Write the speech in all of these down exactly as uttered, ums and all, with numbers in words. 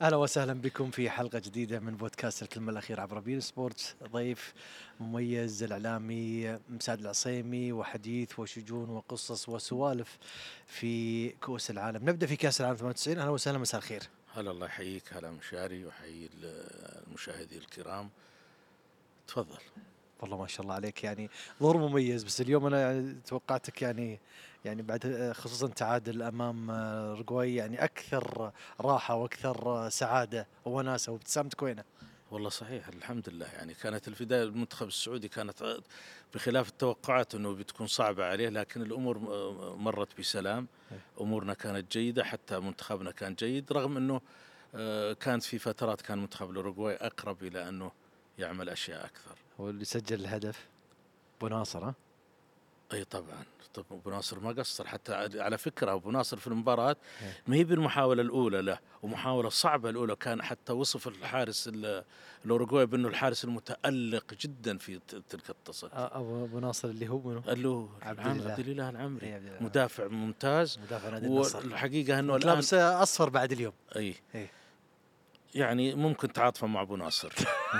أهلا وسهلا بكم في حلقة جديدة من بودكاست الكلمة الأخيرة عبر بين سبورتس. ضيف مميز الإعلامي مساعد العصيمي، وحديث وشجون وقصص وسوالف في كؤوس العالم. نبدأ في كأس العالم ثمانية وتسعين. أهلا وسهلا، مساء الخير. هلا، الله يحييك. هلا مشاري، وحيي المشاهدين الكرام. تفضل. والله ما شاء الله عليك، يعني ظهور مميز. بس اليوم أنا يعني توقعتك يعني يعني بعد خصوصا تعادل أمام أورجواي يعني أكثر راحة وأكثر سعادة ووناسة، وابتسامتك وينه؟ والله صحيح، الحمد لله. يعني كانت البداية المنتخب السعودي كانت بخلاف التوقعات أنه بتكون صعبة عليه، لكن الأمور مرت بسلام. أمورنا كانت جيدة، حتى منتخبنا كان جيد، رغم أنه كانت في فترات كان منتخب الأوروغواي أقرب إلى أنه يعمل أشياء أكثر. هو اللي سجل الهدف أبو ناصر، ها؟ اي طبعا. طب ابو ناصر ما قصر، حتى على فكره ابو ناصر في المباراه ما هي بالمحاوله الاولى له، ومحاوله صعبه الاولى، كان حتى وصف الحارس الاوروغواي بانه الحارس المتالق جدا في تلك التصل. ابو ابو ناصر اللي هو منو؟ قال له عبد عبد الله الاله العمري، عبد الله. مدافع ممتاز. مدافع نادي النصر، والحقيقه انه الان لابس اصفر بعد اليوم. اي اي يعني ممكن تعاطفه مع ابو ناصر.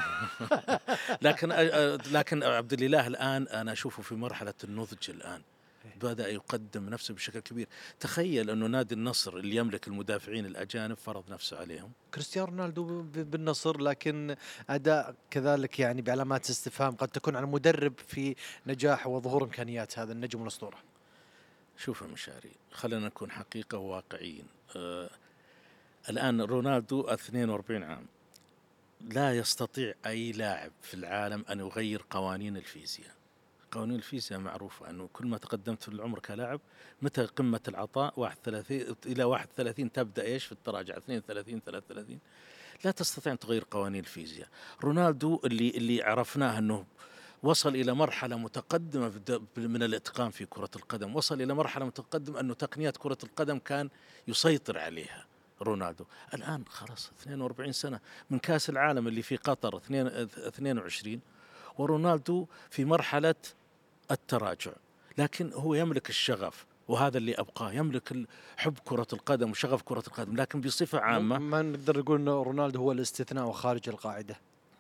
لكن لكن عبد الاله الان انا اشوفه في مرحله النضج الان، بدأ يقدم نفسه بشكل كبير. تخيل أنه نادي النصر اللي يملك المدافعين الأجانب فرض نفسه عليهم. كريستيانو رونالدو بالنصر، لكن أداء كذلك يعني بعلامات استفهام قد تكون على المدرب في نجاح وظهور إمكانيات هذا النجم الأسطورة. شوف يا مشاري، خلينا نكون حقيقة وواقعيين. آه الآن رونالدو اثنين وأربعين عام، لا يستطيع أي لاعب في العالم أن يغير قوانين الفيزياء. قوانين الفيزياء معروفة أنه كل ما تقدمت في العمر كلاعب، متى قمة العطاء واحد وثلاثين إلى واحد وثلاثين تبدأ إيش في التراجع، اثنين وثلاثين ثلاثة وثلاثين. لا تستطيع أن تغير قوانين الفيزياء. رونالدو اللي اللي عرفناه أنه وصل إلى مرحلة متقدمة من الإتقان في كرة القدم، وصل إلى مرحلة متقدمة أنه تقنيات كرة القدم كان يسيطر عليها رونالدو. الآن خلاص اثنين وأربعين سنة من كأس العالم اللي في قطر اثنين وعشرين، ورونالدو في مرحلة التراجع، لكن هو يملك الشغف، وهذا اللي أبقاه، يملك حب كرة القدم وشغف كرة القدم. لكن بصفة عامة ما نقدر نقول أن رونالدو هو الاستثناء وخارج القاعدة،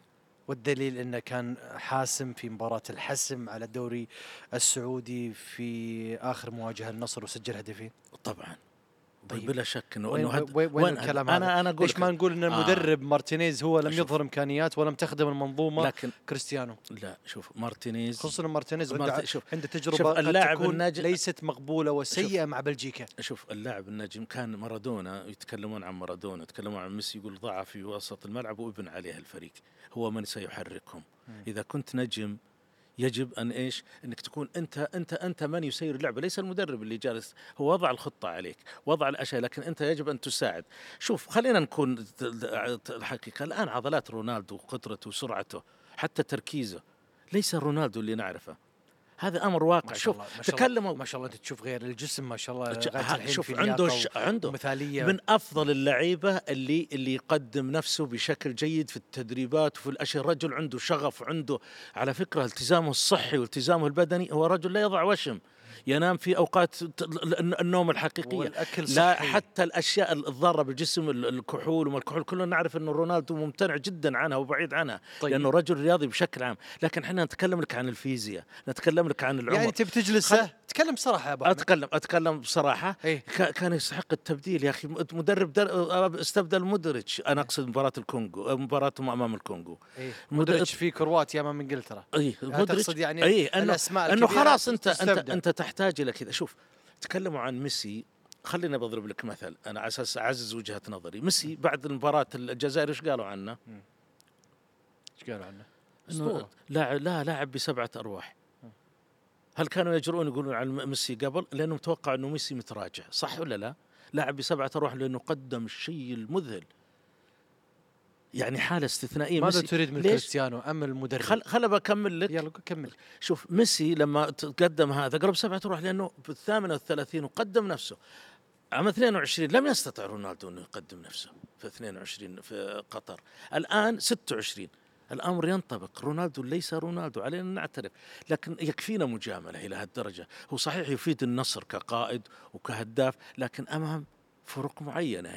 والدليل أنه كان حاسم في مباراة الحسم على الدوري السعودي في آخر مواجهة النصر وسجل هدفين. طبعا. طيب بلا شك انه وين, هد... وين, وين الكلام هذا؟ انا انا اقول ليش ما نقول ان المدرب آه مارتينيز هو لم يظهر امكانيات ولم تخدم المنظومه لكن كريستيانو؟ لا، شوف مارتينيز، خصوصا مارتينيز مارت... عنده شوف عنده تجربه شوف قد اللاعب تكون الناجم ليست مقبوله وسيئه مع بلجيكا. شوف اللاعب النجم كان مارادونا، يتكلمون عن مارادونا، يتكلمون عن ميسي، يقول ضع في وسط الملعب وابن عليه الفريق، هو من سيحركهم. م. اذا كنت نجم يجب أن إيش أنك تكون أنت أنت أنت من يسير اللعبة، ليس المدرب اللي جالس، هو وضع الخطة عليك، وضع الأشياء، لكن أنت يجب أن تساعد. شوف خلينا نكون الحقيقة، الآن عضلات رونالدو، قدرته وسرعته، حتى تركيزه، ليس رونالدو اللي نعرفه. هذا امر واقع. شوف تكلموا ما شاء الله، انت تشوف غير الجسم ما شاء الله، شوف عنده ش... عنده مثاليه، من افضل اللعيبه اللي اللي يقدم نفسه بشكل جيد في التدريبات وفي الاشياء. رجل عنده شغف، عنده على فكره التزامه الصحي والتزامه البدني، هو رجل لا يضع وشم، ينام في اوقات النوم الحقيقيه، لا حتى الاشياء الضاره بالجسم، الكحول وما الكحول، كلنا نعرف انه رونالدو ممتنع جدا عنها وبعيد عنها. طيب. لانه رجل رياضي بشكل عام. لكن احنا نتكلم لك عن الفيزياء، نتكلم لك عن العمر. يعني تبي تجلس خل... تكلم بصراحه يا ابو احمد. اتكلم اتكلم بصراحه. إيه؟ كان يستحق التبديل يا اخي. مدرب استبدل مودريتش، انا اقصد مباراه الكونغو، مباراتهم امام الكونغو. إيه؟ مودريتش في كرواتيا امام انجلترا. اي تقصد يعني أي انه انه خلاص انت تستبدل. انت انت تحتاج الى كذا. شوف تكلموا عن ميسي، خلينا بضرب لك مثل انا على اساس اعزز وجهه نظري. ميسي بعد مباراه الجزائر ايش قالوا عنه؟ ايش قالوا عنه؟ اسطوره. لا لا لاعب بسبعه ارواح. هل كانوا يجرؤون يقولون عن ميسي قبل؟ لانه متوقع انه ميسي متراجع، صح ولا لا؟ لاعب بسبعه ارواح لانه قدم الشيء المذهل، يعني حاله استثنائيه. ماذا تريد من كريستيانو ام المدرب؟ خل خل بكمل لك. يلا كمل. شوف ميسي لما تقدم هذا قرب سبعه ارواح لانه في الثامنه والثلاثين وقدم نفسه. عام اثنين وعشرين لم يستطع رونالدو انه يقدم نفسه في اثنين وعشرين في قطر. الان ستة وعشرين الأمر ينطبق. رونالدو ليس رونالدو، علينا نعترف، لكن يكفينا مجاملة إلى هالدرجة. هو صحيح يفيد النصر كقائد وكهداف، لكن أمام فرق معينة يعني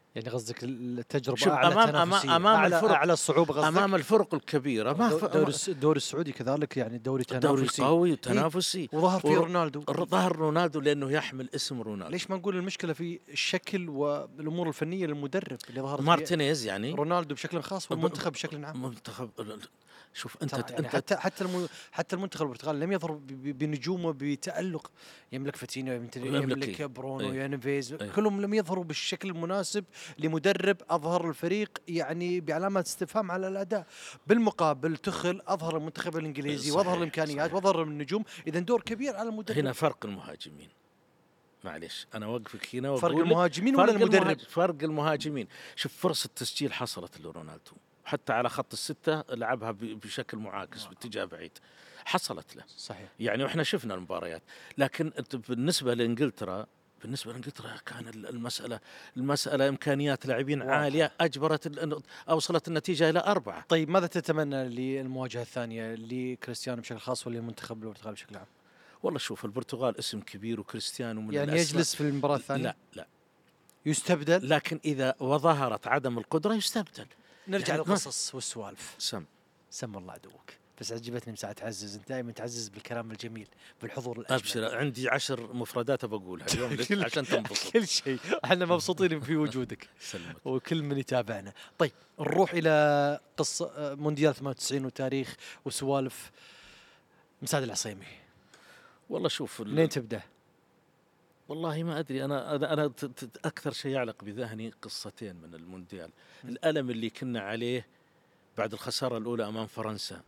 يعني قصدك التجربة شوف أعلى امام تنافسية، امام أعلى الفرق أعلى الصعوبة قصدك. امام الفرق الكبيره ما دو- ف... دوري الس- الدوري السعودي كذلك يعني دوري الدوري تنافسي. قوي إيه، وتنافسي، وظهر فيه ور- رونالدو. ظهر رونالدو لانه يحمل اسم رونالدو. ليش ما نقول المشكلة في الشكل والأمور الفنية للمدرب اللي ظهرت فيه مارتينيز يعني رونالدو بشكل خاص والمنتخب بشكل عام. منتخب. شوف انت ترى يعني انت حتى حتى الم... حتى المنتخب البرتغالي لم يظهر ب- ب- بنجومه بتألق. يملك فاتينيو، يملك, يملك يملك إيه؟ برونو، إيه؟ يانيفيز، إيه؟ كلهم لم يظهروا بالشكل المناسب لمدرب أظهر الفريق يعني بعلامات استفهام على الأداء. بالمقابل تخل أظهر المنتخب الإنجليزي صحيح، وأظهر الإمكانيات صحيح. وأظهر النجوم، إذا دور كبير على المدرب. هنا فرق المهاجمين، معليش انا اوقفك هنا فرق واقول لك المهاجمين ولا فرق المدرب؟ المهاج... فرق المهاجمين. شوف فرصة تسجيل حصلت لرونالدو حتى على خط الستة، لعبها ب- بشكل معاكس باتجاه بعيد، حصلت له. صحيح. يعني واحنا شفنا المباريات. لكن أنت بالنسبة لإنجلترا بالنسبة لإنجلترا كان ال- المسألة المسألة إمكانيات لاعبين واضحة. عالية أجبرت ال- أوصلت النتيجة إلى أربعة. طيب ماذا تتمنى للمواجهة الثانية لكريستيانو بشكل خاص وللمنتخب البرتغالي بشكل عام؟ والله شوف البرتغال اسم كبير وكريستيانو من يعني الأسماء. يجلس في المباراة الثانية؟ لا لا يستبدل؟ لكن إذا وظهرت عدم القدرة يستبدل. نرجع يعني ما- للقصص والسوالف. سم سم الله عدوك. بس عجبتني مساعة تعزز، انت دائما تعزز بالكلام الجميل بالحضور الأجمل. أبشر، عندي عشر مفردات بقولها اليوم لك كل- عشان تنبسط. كل شيء احنا مبسوطين في وجودك سلمك. وكل من يتابعنا. طيب نروح إلى قصة آه، مونديال ثمانية وتسعين وتاريخ وسوالف مساعد العصيمي. والله شوف ال- منين تبدأ؟ والله ما أدري أنا أنا, أنا ت- ت- أكثر شيء يعلق بذهني قصتين من المونديال. الألم اللي كنا عليه بعد الخسارة الأولى أمام فرنسا،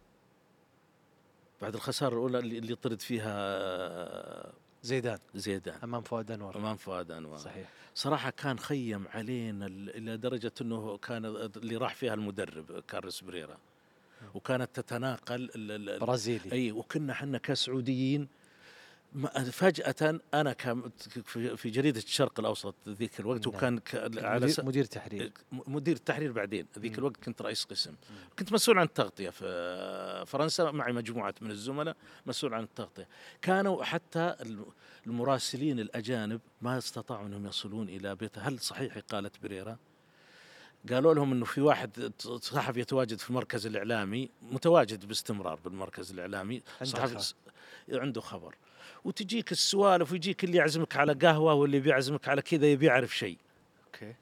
بعد الخسارة الأولى اللي, اللي طرد فيها زيدان زيدان أمام فؤاد أنور. أمام فؤاد أنور. صحيح. صراحة كان خيم علينا ال- إلى درجة أنه كان اللي راح فيها المدرب كارلوس بريرا، وكانت تتناقل ال- ال- ال- برازيلي. أي وكنا حنا كسعوديين ما- فجأة أنا كم في في جريدة الشرق الأوسط ذيك الوقت، نعم. وكان ك- على س- مدير, مدير تحرير. مدير التحرير بعدين ذيك مم. الوقت كنت رئيس قسم، كنت مسؤول عن التغطية في فرنسا معي مجموعة من الزملاء مسؤول عن التغطية. كانوا حتى الم- المراسلين الأجانب ما استطاعوا أنهم يصلون إلى بيته. هل صحيح قالت بريرا؟ قالوا لهم انه في واحد صحفي يتواجد في المركز الاعلامي، متواجد باستمرار بالمركز الاعلامي، عنده صحفي خبر. س- عنده خبر، وتجيك السوالف ويجيك اللي يعزمك على قهوه واللي بيعزمك على كذا، يبي يعرف شيء، اوكي.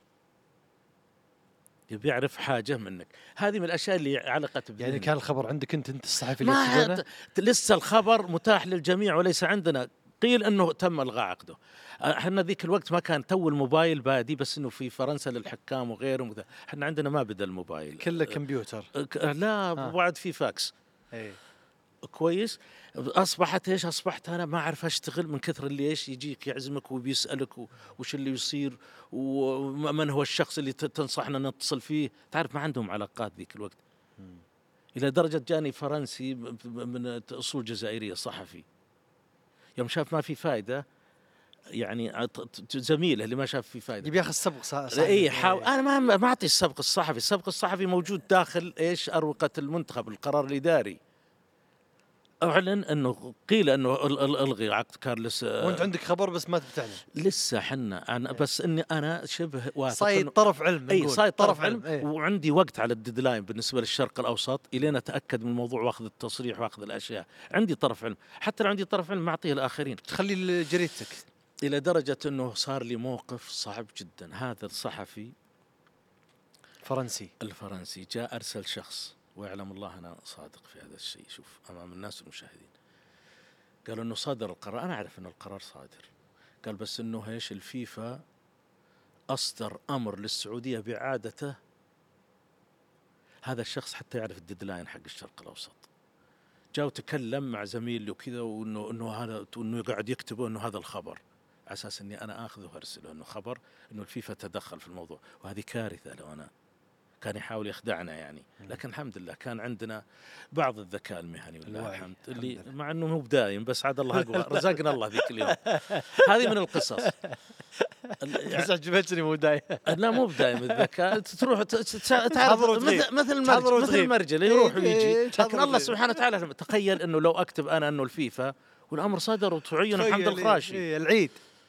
يبي يعرف حاجه منك. هذه من الاشياء اللي علقت بذهني. يعني كان الخبر عندك انت انت الصحفي اللي ما تسجله؟ ت- لسه الخبر متاح للجميع وليس عندنا. قيل انه تم الغاء عقده. احنا ذيك الوقت ما كان تو الموبايل بادي، بس انه في فرنسا للحكام وغيرهم وذا. احنا عندنا ما بدا الموبايل كله كمبيوتر. ك- لا آه. بعد في فاكس. اي كويس. اصبحت ايش؟ اصبحت انا ما اعرف اشتغل من كثر اللي ايش يجيك يعزمك وبيسالك و- وش اللي يصير ومن هو الشخص اللي ت- تنصحنا نتصل فيه. تعرف ما عندهم علاقات ذيك الوقت. الى درجه جاني فرنسي م- من اصول جزائريه صحفي، يوم شاف ما في فائده يعني ت- ت- زميله اللي ما شاف في فائده يبي ياخذ سبق صح. اي حاول. انا ما ما اعطي السبق الصحفي، السبق الصحفي موجود داخل ايش؟ اروقه المنتخب، القرار الاداري. اعلن انه قيل انه ال- ال- الغي عقد كارلوس. آه، وانت عندك خبر بس ما بتعلن. لسه حنا انا بس اني انا شبه واثق صايد إنه- طرف علم. اي نقول. صايد طرف علم. إيه. وعندي وقت على الديدلاين بالنسبه للشرق الاوسط الين اتاكد من الموضوع واخذ التصريح واخذ الاشياء. عندي طرف علم، حتى لو عندي طرف علم ما اعطيه الاخرين. تخلي جريدتك. الى درجه انه صار لي موقف صعب جدا. هذا الصحفي فرنسي. الفرنسي جاء ارسل شخص، ويعلم الله انا صادق في هذا الشيء، شوف امام الناس والمشاهدين. قالوا انه صدر القرار، انا اعرف انه القرار صادر. قال بس انه ايش؟ الفيفا اصدر امر للسعوديه باعادته. هذا الشخص حتى يعرف الديدلاين حق الشرق الاوسط. جاء وتكلم مع زميل وكذا، وانه انه هذا انه قاعد يكتبه انه هذا الخبر، على اساس اني انا اخذه وارسله انه خبر انه الفيفا تدخل في الموضوع. وهذه كارثه لو انا كان يحاول يخدعنا يعني. لكن الحمد لله كان عندنا بعض الذكاء المهني ولله الوعي. الحمد، الحمد اللي لله. مع انه مو بدايم بس عاد الله اقوى رزقنا الله ذيك اليوم. هذه من القصص. ال- بس عجبتني مو دايم. لا مو بدايم الذكاء، تروح ت- ت- تعرف تحضر وتغيب. مثل مثل تحضر المرج مثل وتغيب. المرجل يروح إيه، ويجي. إيه، تحضر لكن الله وتغيب. سبحانه وتعالى تخيل انه لو اكتب انا انه الفيفا والامر صدر وتعين محمد تخيل، الخراشي. إيه، العيد.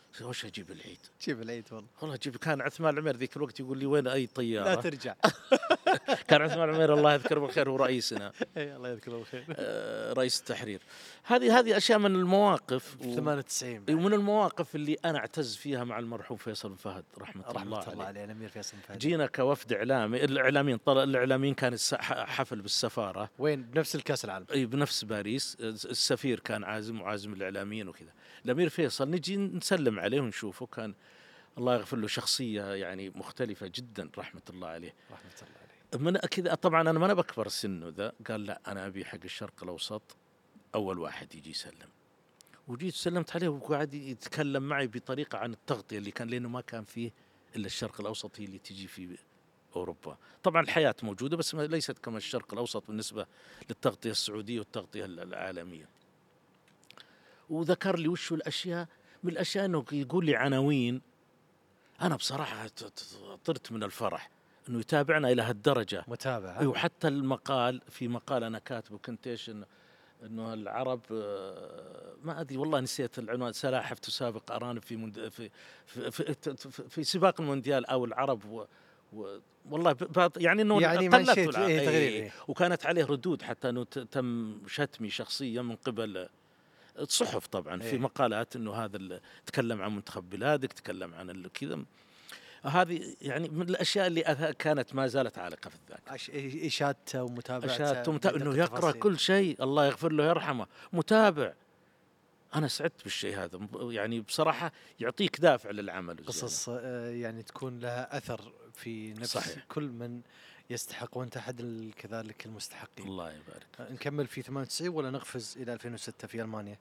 وش اجيب العيد؟ جيب العيد والله. والله اجيب. كان عثمان العمير ذيك الوقت يقول لي وين اي طياره؟ لا ترجع. كان عثمان العمير الله يذكره بالخير هو رئيسنا. اي الله يذكره بالخير. آه رئيس التحرير. هذه هذه اشياء من المواقف في ثمانية وتسعين ومن المواقف اللي انا اعتز فيها مع المرحوم فيصل بن فهد رحمه, رحمة الله, الله الله عليه الامير فيصل بن فهد. جينا كوفد اعلامي، الاعلاميين طلع الاعلاميين كان حفل بالسفاره. وين؟ بنفس الكاس العالم. اي بنفس باريس. السفير كان عازم وعازم الاعلاميين وكذا. الامير فيصل نجي نسلم عليه ونشوفه، كان الله يغفر له شخصيه يعني مختلفه جدا رحمه الله عليه. رحمه الله عليه. من كذا طبعا انا ما انا بكبر سنه ذا، قال لا انا ابي حق الشرق الاوسط اول واحد يجي يسلم. وجيت سلمت عليه وقاعد يتكلم معي بطريقه عن التغطيه اللي كان، لانه ما كان فيه الا الشرق الاوسط هي اللي تجي في اوروبا. طبعا الحياه موجوده بس ليست كما الشرق الاوسط بالنسبه للتغطيه السعوديه والتغطيه العالميه. وذكر لي وش الاشياء، من الاشياء انه يقول لي عناوين. انا بصراحه طرت من الفرح انه يتابعنا الى هالدرجه. متابعه. ايوه حتى المقال، في مقال انا كاتبه كنت ايش انه انه العرب ما ادري والله نسيت العنوان، سلاحف تسابق ارانب في مند... في, في, في, في, في سباق المونديال او العرب و... و... والله ب... يعني انه يعني قلت إيه تغريب إيه؟ وكانت عليه ردود حتى انه تم شتمي شخصيا من قبل الصحف طبعا إيه؟ في مقالات انه هذا تكلم عن منتخب بلادك، تكلم عن كذا. هذه يعني من الاشياء اللي كانت ما زالت عالقه في الذاكره. اشادته ومتابعته، اشادته ومتابعة انه يقرا كل شيء، الله يغفر له يرحمه، متابع. انا سعدت بالشيء هذا يعني بصراحه يعطيك دافع للعمل. قصص يعني تكون لها اثر في نفس صحيح. كل من يستحق، وانت احد كذلك المستحقين. الله يبارك. نكمل في ثمانية وتسعين ولا نقفز الى ألفين وستة في المانيا؟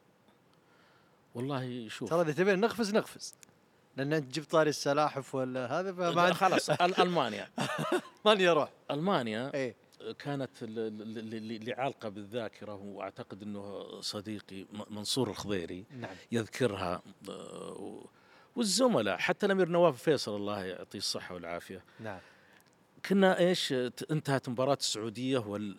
والله شوف ترى اذا تبين نقفز نقفز، لان انت جبت طاري السلاحف ولا هذا فما خلاص. المانيا المانيا روح. المانيا ايه؟ كانت اللي عالقه بالذاكره، واعتقد انه صديقي منصور الخضيري نعم. يذكرها، والزملاء حتى الامير نواف فيصل الله يعطيه الصحه والعافيه. نعم. كنا ايش انتهت مباراه السعوديه وال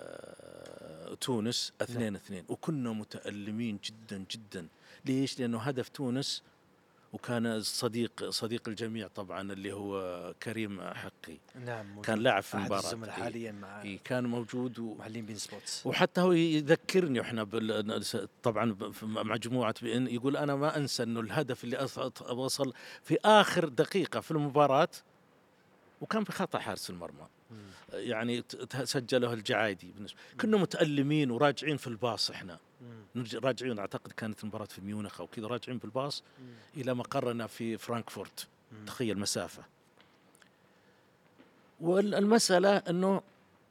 تونس اثنين اثنين، وكنا متألمين جدا جدا. ليش؟ لانه هدف تونس، وكان صديق صديق الجميع طبعا اللي هو كريم حقي. نعم. كان لاعب في المباراة. الزملاء حاليا مع إيه كان موجود ومعلم بين سبورتس. وحتى هو يذكرني احنا طبعا مع مجموعة بإن يقول انا ما انسى انه الهدف اللي وصل في اخر دقيقة في المباراة، وكان في خطأ حارس المرمى يعني سجله الجعايدي. بالنسبة كنا متألمين وراجعين في الباص، احنا راجعين اعتقد كانت المباراة في ميونخ او كذا، راجعين بالباص مم. الى مقرنا في فرانكفورت. مم. تخيل مسافة. والمسألة انه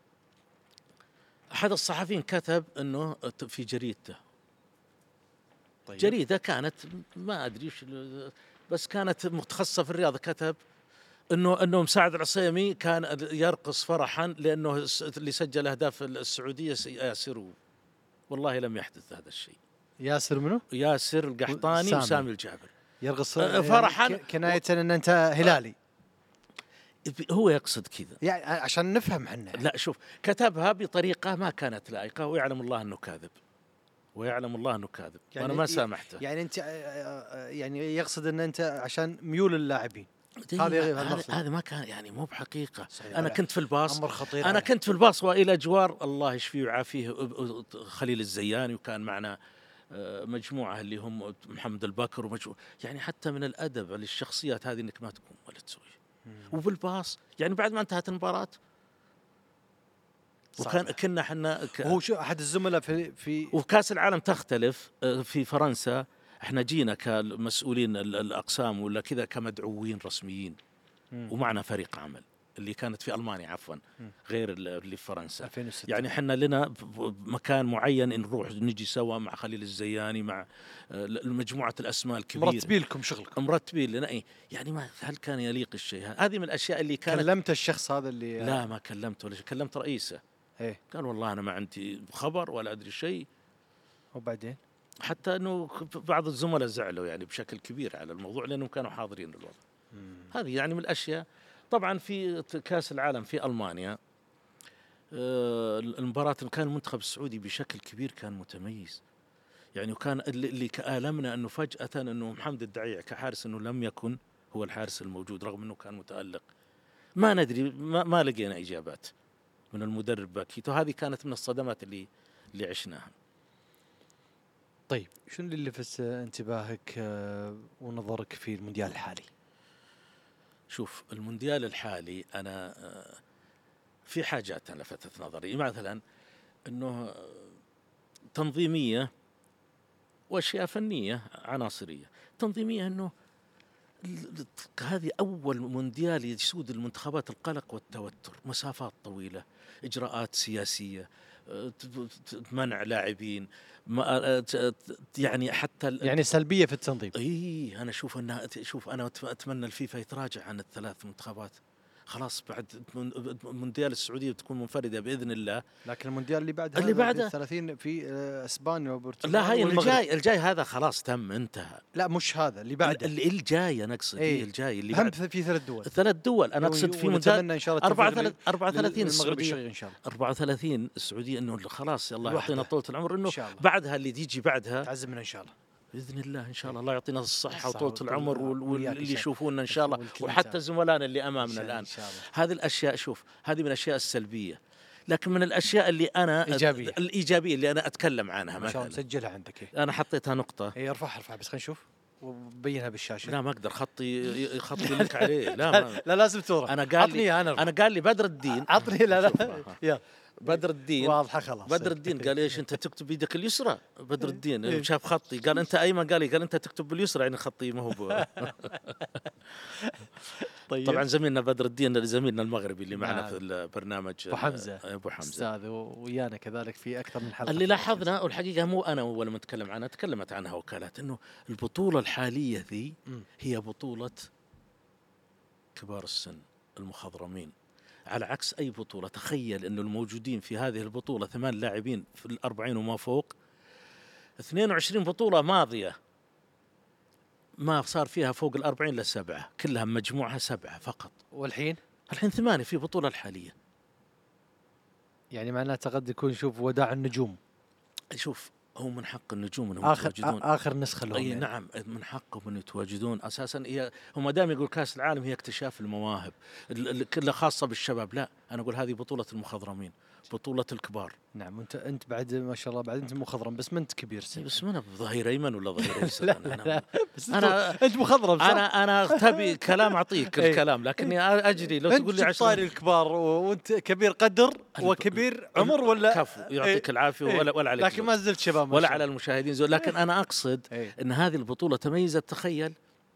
احد الصحفيين كتب انه في جريدته، طيب. جريدة كانت ما ادري ايش بس كانت متخصصة في الرياضة، كتب انه انه مساعد العصيمي كان يرقص فرحا لانه اللي سجل اهداف السعودية ياسر. والله لم يحدث هذا الشيء. ياسر منو؟ ياسر القحطاني وسامي الجابر يرقص فرحا كناية ان انت هلالي. هو يقصد كذا يعني عشان نفهم احنا. لا شوف، كتبها بطريقة ما كانت لائقة، ويعلم الله انه كاذب، ويعلم الله انه كاذب، يعني وانا ما سامحته. يعني انت يعني يقصد ان انت عشان ميول اللاعبين. هذا هذا ما كان يعني مو بحقيقة. أنا كنت في الباص، أمر خطير. أنا كنت في الباص وإلى جوار الله يشفيه ويعافيه خليل الزياني، وكان معنا مجموعة اللي هم محمد البكر ومجموعة، يعني حتى من الأدب للشخصيات هذه إنك ما تقوم ولا تسوي. وفي الباص يعني بعد ما انتهت المباراة، وكان كنا احنا ك... هو شو أحد الزملاء في في وفي كأس العالم تختلف في فرنسا. احنا جينا كمسؤولين الأقسام ولا كذا كمدعوين رسميين، مم. ومعنا فريق عمل اللي كانت في ألمانيا عفوا، مم. غير اللي في فرنسا. ألفين وستة. يعني احنا لنا مكان معين نروح نجي سوا مع خليل الزياني، مع مجموعة الأسماء الكبيرة، مرتبين لكم شغلكم، مرتبين لنا ايه يعني. ما هل كان يليق الشيء هذا؟ هذه من الأشياء اللي كانت. كلمت الشخص هذا اللي لا ما كلمته ولا كلمت رئيسه. ايه قال والله أنا ما عندي خبر ولا أدري شيء. وبعدين حتى أنه بعض الزملاء زعلوا يعني بشكل كبير على الموضوع لأنهم كانوا حاضرين الوضع. مم. هذه يعني من الأشياء. طبعا في كأس العالم في ألمانيا آه المباراة كان المنتخب السعودي بشكل كبير كان متميز. يعني وكان اللي اللي كآلمنا انه فجأة انه محمد الدعيع كحارس انه لم يكن هو الحارس الموجود رغم انه كان متألق. ما ندري، ما, ما لقينا اجابات من المدرب باكيت، وهذه كانت من الصدمات اللي اللي عشناها. طيب شنو اللي لفت انتباهك آه، ونظرك في المونديال الحالي؟ شوف المونديال الحالي انا آه، في حاجات لفتت نظري، مثلا انه تنظيميه واشياء فنيه عناصريه. تنظيميه انه هذه اول مونديال يسود المنتخبات القلق والتوتر، مسافات طويله، اجراءات سياسيه، منع لاعبين، يعني حتى يعني سلبيه في التنظيم. اي انا اشوف انها، شوف انا اتمنى الفيفا يتراجع عن الثلاث منتخبات، خلاص بعد مونديال السعوديه بتكون منفرده باذن الله. لكن المونديال اللي بعدها اللي بعده ثلاثين في اسبانيا وبرتغال. لا هاي الجاي الجاي هذا خلاص تم انتهى. لا مش هذا اللي بعده، اللي الجاي انا اقصد ايه الجاي اللي بعد في ثلاث دول. ثلاث دول انا اقصد في مونديال ان شاء الله أربعة وثلاثين السعوديه ان شاء الله أربعة وثلاثين السعوديه، انه خلاص الله يعطينا طولة العمر، انه بعدها اللي تيجي بعدها تعزمنا ان شاء الله باذن الله ان شاء الله. الله يعطينا الصحه وطولة العمر واللي يشوفونا ان شاء الله، وحتى زملائنا اللي امامنا الان. هذه الاشياء شوف هذه من الاشياء السلبيه، لكن من الاشياء اللي انا إيجابية. الايجابيه اللي انا اتكلم عنها ما شاء الله مسجلها عندك. إيه؟ انا حطيتها نقطه. اي ارفعها ارفعها بس خلينا نشوف وبينها بالشاشه. لا ما اقدر خطي خطي لك عليه. لا ما. لا لازم تورى. انا قال لي انا, أنا قال لي بدر الدين عطني. لا لا يا بدر الدين واضحه خلاص. بدر الدين قال ايش انت تكتب بيدك اليسرى؟ بدر الدين شاف خطي قال انت ايمن، قال لي قال انت تكتب باليسرى يعني خطي ما هو. طيب. طبعا زميلنا بدر الدين زميلنا المغربي اللي معنا في البرنامج ابو حمزه ابو حمزه استاذ، ويانا كذلك في اكثر من حلقه. اللي لاحظنا، والحقيقه مو انا اول ما اتكلم عنها، تكلمت عنها وكالات، انه البطوله الحاليه ذي هي بطوله كبار السن المخضرمين، على عكس أي بطولة. تخيل أنه الموجودين في هذه البطولة ثمان لاعبين في الأربعين وما فوق. اثنين وعشرين بطولة ماضية ما صار فيها فوق الأربعين لسبعة، كلها مجموعها سبعة فقط. والحين الحين ثمانية في بطولة الحالية. يعني معناته قد يكون شوف وداع النجوم. شوف هو من حق النجوم انهم آخر يتواجدون اخر نسخه لهم. اي يعني. نعم من حقهم ان يتواجدون اساسا. هي هم دائما يقول كاس العالم هي اكتشاف المواهب كلها خاصه بالشباب، لا انا اقول هذه بطوله المخضرمين، بطوله الكبار. نعم انت انت بعد ما شاء الله بعد انت مخضرم بس ما انت كبير سن. بس ما انا ظهير ايمن ولا ظهير يسار. لا أنا, لا بس أنا انت مخضرم صح؟ انا انا تبي كلام اعطيك الكلام، لكني اجري لو تقول لي عشان طاري الكبار وانت كبير قدر وكبير عمر ولا كفو يعطيك العافيه ولا ولا عليك، لكن ما زلت شباب ولا على المشاهدين زول. لكن انا اقصد ان هذه البطوله تميزت. تخيل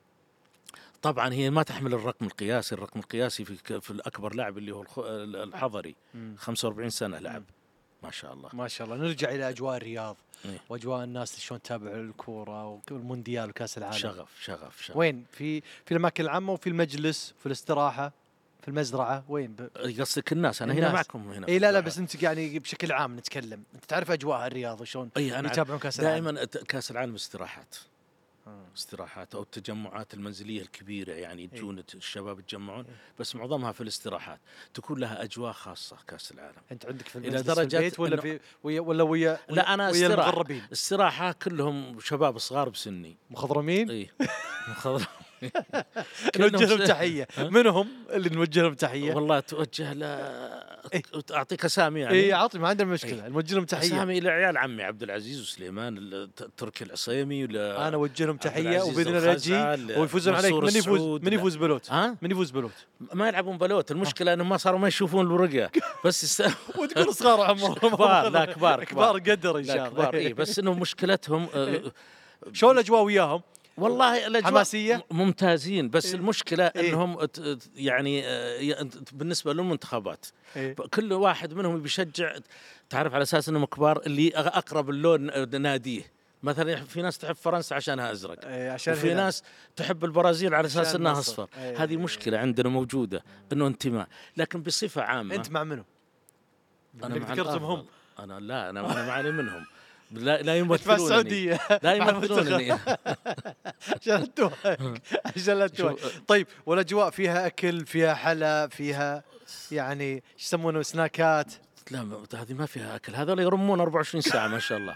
طبعا هي ما تحمل الرقم القياسي، الرقم القياسي في في الاكبر لاعب اللي هو الحضري خمسة وأربعين سنه لعب، ما شاء الله ما شاء الله. نرجع الى اجواء الرياض إيه؟ واجواء الناس شلون تتابع الكوره والمونديال وكاس العالم. شغف شغف شغف. وين في في الاماكن العامه وفي المجلس في الاستراحه في المزرعه وين ب... قصدك الناس؟ انا الناس. هنا معكم هنا. اي لا لا بس انت يعني بشكل عام نتكلم، انت تعرف اجواء الرياض وشلون يتابعون كاس العالم. دائما كاس العالم استراحات استراحات او التجمعات المنزليه الكبيره، يعني يجون إيه؟ الشباب يتجمعون إيه؟ بس معظمها في الاستراحات تكون لها اجواء خاصه كاس العالم. انت عندك في المجلس في البيت ولا في ويا ولا ويا لا انا ويا استراحة المغربين؟ استراحه كلهم شباب صغار بسني مخضرمين. اي مخضرمين. نوجه لهم تحيه. منهم اللي نوجه لهم تحيه؟ والله توجه ل إيه؟ اعطيك اسامي يعني. اي اعطي ما عندنا مشكله. إيه؟ نوجه لهم تحيه. اسامي لعيال عمي عبد العزيز وسليمان تركي العصيمي ولا انا اوجه لهم تحيه وباذن الله يجي ويفوزون عليك. من يفوز من يفوز بلوت؟ ها من يفوز بلوت؟ ما يلعبون بلوت، المشكله انهم ما صاروا ما يشوفون الورقه بس است... وتقول صغار عمرهم كبار. لا كبار كبار قدر ان شاء الله كبار. اي بس انه مشكلتهم شو الاجواء وياهم؟ والله الأجواء حماسية ممتازين، بس إيه؟ المشكلة إيه؟ أنهم يعني بالنسبة للمنتخبات إيه؟ كل واحد منهم بيشجع، تعرف على أساس أنهم كبار، اللي أقرب اللون ناديه. مثلا في ناس تحب فرنسا عشانها أزرق، إيه؟ عشان وفي ناس تحب البرازيل على أساس أنها أصفر. إيه؟ هذه مشكلة عندنا موجودة، أنه انتماء. لكن بصفة عامة أنت مع منهم؟ أنا مع ذكرتهم هم. أنا لا أنا أنا معاني منهم. لا لا يمثلونني السعودية لا يمثلونني عشان التوهك عشان التوهك. طيب والاجواء فيها اكل فيها حلا فيها يعني ايش يسمونه سناكات؟ لا هذه ما فيها اكل، هذول يرمون أربعة وعشرين ساعة ما شاء الله.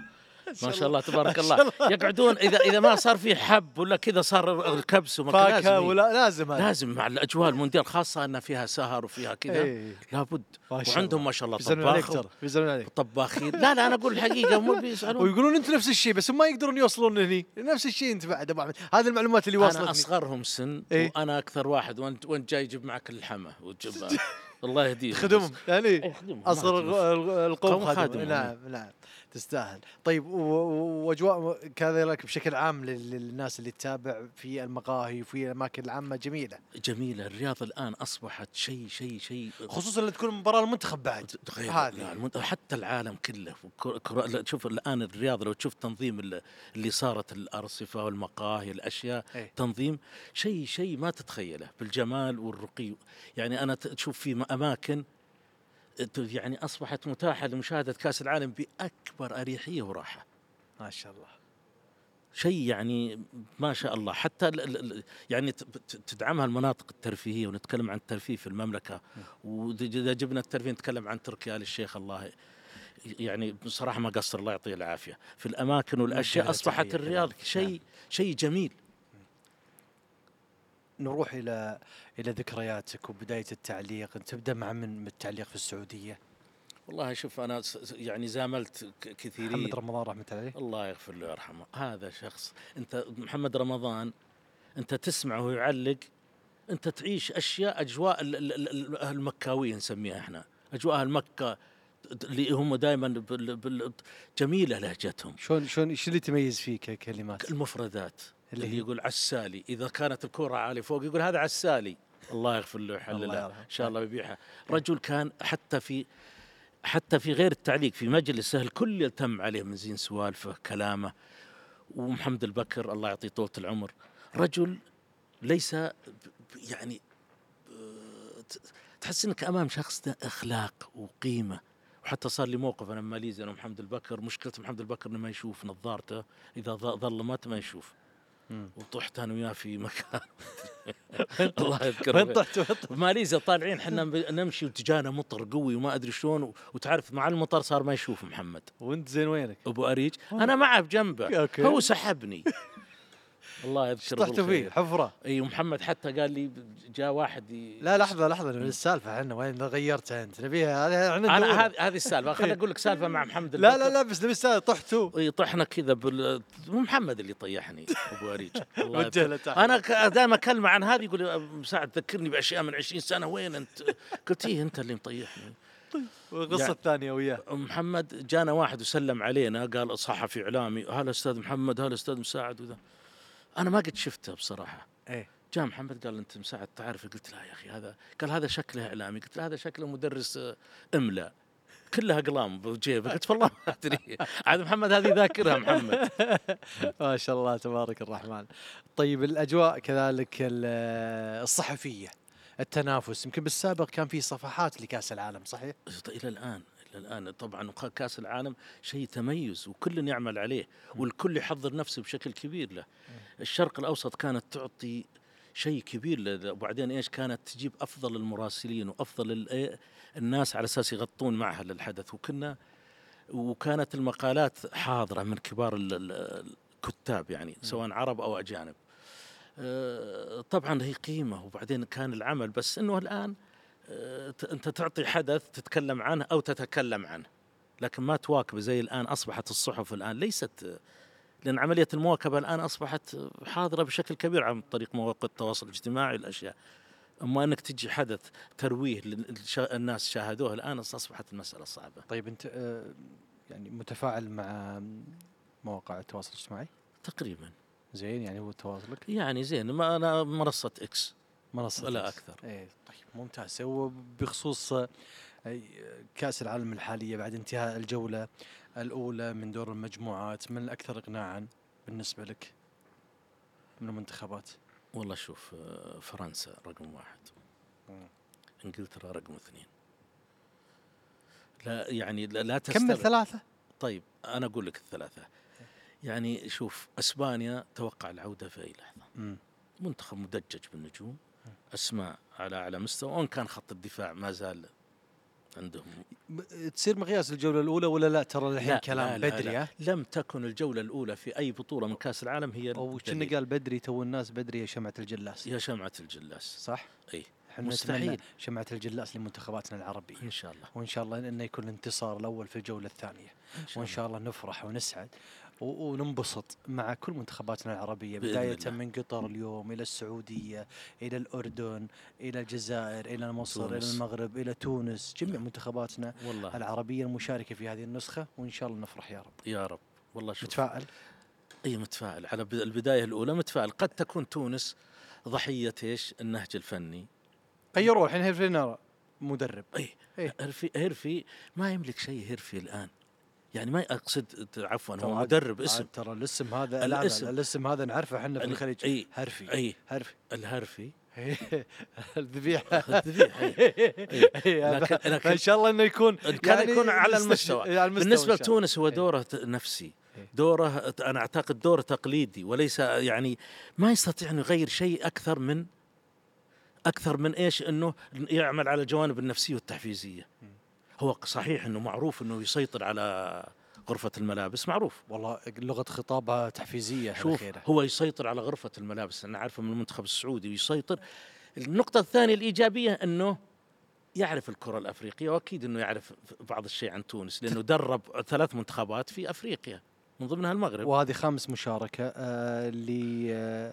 ما شاء الله تبارك الله، يقعدون إذا إذا ما صار في حب ولا كذا صار الكبس وما فاكهة ولا لازم هذا. لازم مع الأجواء المونديال، خاصة أن فيها سهر وفيها كذا إيه. لابد. ما شاء وعندهم الله. ما شاء الله بيزعلون عليك طباخ ترى، بيزعلون عليك. طباخين. لا لا أنا أقول الحقيقة مو بيزعلون. ويقولون أنت نفس الشيء بس ما يقدرون يوصلون هني، نفس الشيء أنت بعد أبو أحمد. هذه المعلومات اللي وصلتني. أنا أصغرهم سن إيه؟ وأنا أكثر واحد، وأنت وأنت جاي يجيب معك اللحمة وتجيب الله يهديهم. خدمهم يعني إيه خدمهم. أصغر القوم قوم خادم. خادم. نعم نعم تستاهل. طيب و- و- واجواء كذلك بشكل عام لل- للناس اللي تتابع في المقاهي وفي الاماكن العامه جميله جميلة. الرياض الآن أصبحت شيء شيء شيء خصوصا لما تكون مباراه المنتخب بعد. تغير. هذه. لا المنت- حتى العالم كله كر- كر- لا، شوف الآن الرياض لو تشوف تنظيم ال- اللي صارت الأرصفة والمقاهي الأشياء إيه. تنظيم شيء شيء ما تتخيله بالجمال والرقي. يعني أنا ت- تشوف في م- أماكن ت- يعني أصبحت متاحة لمشاهدة كأس العالم بأكبر أريحية وراحة. ما شاء الله. شيء يعني ما شاء الله. حتى ال- ال- ال- يعني ت- ت- تدعمها المناطق الترفيهية، ونتكلم عن الترفيه في المملكة. وإذا جبنا الترفيه نتكلم عن تركيا آل الشيخ، الله يعني بصراحة ما قصر الله يعطيه العافية في الأماكن والأشياء. نوجه له أصبحت تحية الرياض كذلك. شيء نعم. شيء جميل. نروح الى الى ذكرياتك وبدايه التعليق. انت تبدا مع من من التعليق في السعوديه؟ والله شوف أنا س- س- يعني زاملت ك- كثيرين. محمد رمضان رحمه الله عليه. الله يغفر له ويرحمه. هذا شخص، أنت محمد رمضان أنت تسمعه ويعلق، أنت تعيش أشياء أجواء ال- ال- ال- المكاوية نسميها إحنا، أجواء المكة اللي هم دائما بال- بال- جميلة لهجتهم. شلون شلون ايش اللي تميز فيه ككلمات؟ المفردات اللي اللي هي؟ يقول عسالي، إذا كانت الكرة عالية فوق يقول هذا عسالي، الله يغفر له الله ويحلله يرحمه. إن شاء الله يبيعها. رجل كان حتى في حتى في غير التعليق في مجلسه الكل يلتم عليه من زين سوالفه كلامه. ومحمد البكر الله يعطيه طولة العمر، رجل ليس ب- ب- يعني آه، ت- تحس انك امام شخص ذا اخلاق وقيمه. وحتى صار لي موقف انا ماليزيا انا ومحمد البكر، مشكله محمد البكر انه ما يشوف نظارته، اذا ظ- ظلمت ما يشوف. مم. وطحت انا وياه في مكان الله يذكره. وين طحت؟ وين طحت؟ ماليزيا طالعين احنا ب- نمشي وتجانا مطر قوي وما ادري شلون، و- وتعرف مع المطر صار ما يشوف محمد وانت زين وينك؟ ابو اريج. انا معه بجنبه، أوكي. هو سحبني الله يذكره طحتوا فيه بالخير. حفره؟ اي ومحمد حتى قال لي جاء واحد ي... لا لحظه لحظه من السالفه احنا وين غيرتها انت؟ نبيها هذه احنا انا ندورها. هذه هذه السالفه خليني اقول لك سالفه مع محمد لا البكر. لا لا بس نبي السالفه. طحتوا اي طحنا كذا بال مو محمد اللي طيحني ابو اريج الله وجه له يذكره. تحية. انا ك- دائما اكلمه عن هذه يقول لي مساعد ذكرني باشياء من عشرين سنه، وين انت؟ قلت ايه انت اللي مطيحني. والقصه يعني- الثانيه وياه. محمد جانا واحد وسلم علينا، قال صحفي اعلامي، هلا استاذ محمد، هلا استاذ مساعد وذا. انا ما قد شفته بصراحه. ايه جاء محمد قال انت مساعد تعرف؟ قلت لا يا اخي هذا، قال هذا شكله اعلامي، قلت له هذا شكله مدرس آه، املاء كلها اقلام بجيبه، قلت والله ما ادري عاد محمد هذه ذاكرها محمد. ما شاء الله تبارك الرحمن. طيب الاجواء كذلك ال- الصحفيه، التنافس، يمكن بالسابق كان في صفحات لكاس العالم صحيح؟ الى الان الى الان طبعا كاس العالم شيء تميز وكل يعمل عليه والكل يحضر نفسه بشكل كبير له. الشرق الاوسط كانت تعطي شيء كبير له، وبعدين ايش كانت تجيب افضل المراسلين وافضل ال- الناس على اساس يغطون معها للحدث. وكنا وكانت المقالات حاضره من كبار ال- ال- الكتاب يعني سواء عرب او اجانب. آه، طبعا هي قيمه، وبعدين كان العمل. بس انه الان آه، ت- انت تعطي حدث تتكلم عنه او تتكلم عنه، لكن ما تواكب زي الان. اصبحت الصحف الان ليست، لان عمليه المواكبه الان اصبحت حاضره بشكل كبير عن طريق مواقع التواصل الاجتماعي الاشياء. اما انك تجي حدث ترويه للش- الناس شاهدوه الان اصبحت المساله صعبه. طيب انت آه، يعني متفاعل مع مواقع التواصل الاجتماعي؟ تقريبا زين يعني هو تواصلك يعني زين. ما انا منصه اكس منصه ولا إكس. اكثر. ايه طيب ممتاز. وبخصوص آه، كاس العالم الحاليه بعد انتهاء الجوله الاولى من دور المجموعات، من الاكثر اقناعا بالنسبه لك من المنتخبات؟ والله شوف آه، فرنسا رقم واحد، مم. انجلترا رقم اثنين. لا يعني لا, لا كم تستبعد. الثلاثه؟ طيب انا اقول لك الثلاثه. يعني شوف اسبانيا توقع العوده في اي لحظه، مم. منتخب مدجج بالنجوم، اسماء على اعلى مستوى، وان كان خط الدفاع ما زال عندهم. ب- تصير مقياس الجولة الأولى ولا لا؟ ترى الحين لا كلام لا لا بدري. لا. ها لم تكن الجولة الأولى في أي بطولة من كأس العالم هي أو كنا الدليل. قال بدري تو الناس بدري يا شمعة الجلاس. يا شمعة الجلاس. صح؟ أي احنا مستحيل. نتمنى شمعة الجلاس لمنتخباتنا العربية إن شاء الله. وإن شاء الله إنه يكون الانتصار الأول في الجولة الثانية. إن شاء وإن الله. شاء الله نفرح ونسعد و- وننبسط مع كل منتخباتنا العربية، بإذن بداية الله. من قطر اليوم إلى السعودية إلى الأردن إلى الجزائر إلى مصر تونس. إلى المغرب إلى تونس، جميع منتخباتنا والله العربية المشاركة في هذه النسخة، وإن شاء الله نفرح يا رب. يا رب. والله شوف. متفائل؟ أي متفائل على ب- البداية الأولى متفائل. قد تكون تونس ضحية إيش النهج الفني. غيروا الحين هيرفينا مدرب. أي إيه. هيرفي هيرفي ما يملك شيء هيرفي الآن، يعني ما أقصد عفوا هو ترى عاد- مدرب اسم. عاد ترى الاسم هذا لا لا الاسم. لا الاسم هذا نعرفه احنا في ال- الخليج. أي هرفي أي هرفي الهرفي الذبيحة. الذبيح. أي. لكن لكن ان شاء الله انه يكون كان يعني يكون على نستش- المستوى. على المستوى بالنسبة إن شاء الله. لتونس هو إيه. دوره ت- نفسي، إيه. دوره أنا أعتقد دور تقليدي، وليس يعني ما يستطيع أن يغير شيء أكثر من أكثر من إيش إنه يعمل على الجوانب النفسية والتحفيزية. هو صحيح إنه معروف إنه يسيطر على غرفة الملابس، معروف. والله لغة خطابها تحفيزية شوف الأخيرة. هو يسيطر على غرفة الملابس، أنا عارفه من المنتخب السعودي ويسيطر. النقطة الثانية الإيجابية أنه يعرف الكرة الأفريقية، وأكيد أنه يعرف بعض الشيء عن تونس لأنه درب ثلاث منتخبات في أفريقيا من ضمنها المغرب. وهذه خامس مشاركة آه ل آه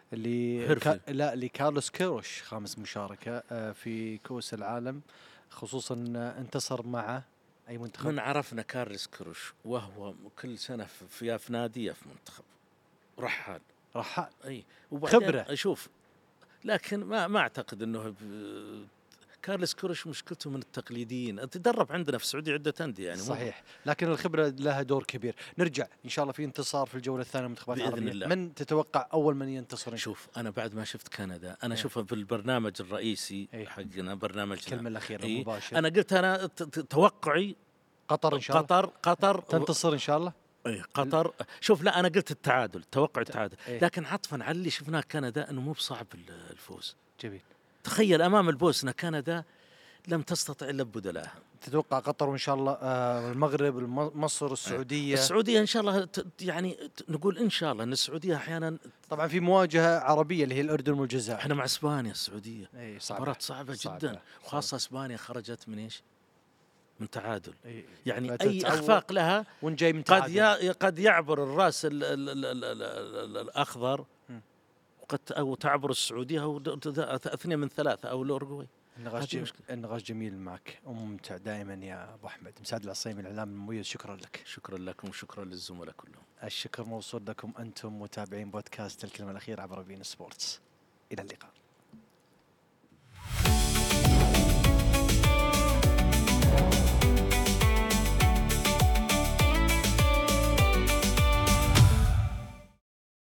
ل هرفي. كا لا لكارلوس كيروش، خامس مشاركة آه في كؤوس العالم، خصوصا آه انتصر مع أي منتخب؟ من عرفنا كارلس كروش وهو كل سنة في في يا في نادي يا في منتخب رحال. رحال. أي وبعدين خبرة. أشوف، لكن ما ما أعتقد أنه ب- كارلس كروش مشكلته من التقليديين. تدرب عندنا في السعودية عدة أندية يعني مو- صحيح، لكن الخبرة لها دور كبير. نرجع إن شاء الله في انتصار في الجولة الثانية منتخبات بإذن العربية. الله. من تتوقع أول من ينتصر؟ شوف أنا بعد ما شفت كندا أنا إيه. أشوفها في البرنامج الرئيسي إيه. حقنا برنامجنا. الكلمة الأخيرة إيه. مباشر. أنا قلت أنا ت- ت- توقعي قطر إن شاء الله قطر قطر تنتصر إن شاء الله. إيه قطر. شوف لا أنا قلت التعادل، توقع التعادل. إيه. لكن عطفا على اللي شفناه كندا أنه مو بصعب الفوز. جميل. تخيل أمام البوسنة كندا لم تستطع إلا ببدلائها. تتوقع قطر وإن شاء الله آه المغرب الم- مصر السعودية. السعودية إن شاء الله ت- يعني ت- نقول إن شاء الله أن السعودية أحيانا طبعا في مواجهة عربية اللي هي الأردن والجزائر. إحنا مع إسبانيا السعودية اي صعبة. مباراة صعبة صعبة. جدا، صعبة. وخاصة إسبانيا خرجت من إيش؟ من تعادل. إيه. يعني أي فتتعود إخفاق لها وإن جاي من قد تعادل. ي- قد يعبر الراس ال ال ال ال ال ال الأخضر، مم. وقد أو تعبر السعودية أو د- د- اثنين من ثلاثة أو الأورجواي. النقاش هذه جميل. مشكلة. النقاش جميل معك وممتع دائما يا أبو أحمد. مساعد العصيمي الإعلام المميز، شكرا لك. شكرا لكم وشكرا للزملاء كلهم. الشكر موصول لكم أنتم متابعين بودكاست الكلمة الأخيرة عبر بين سبورتس. إلى اللقاء.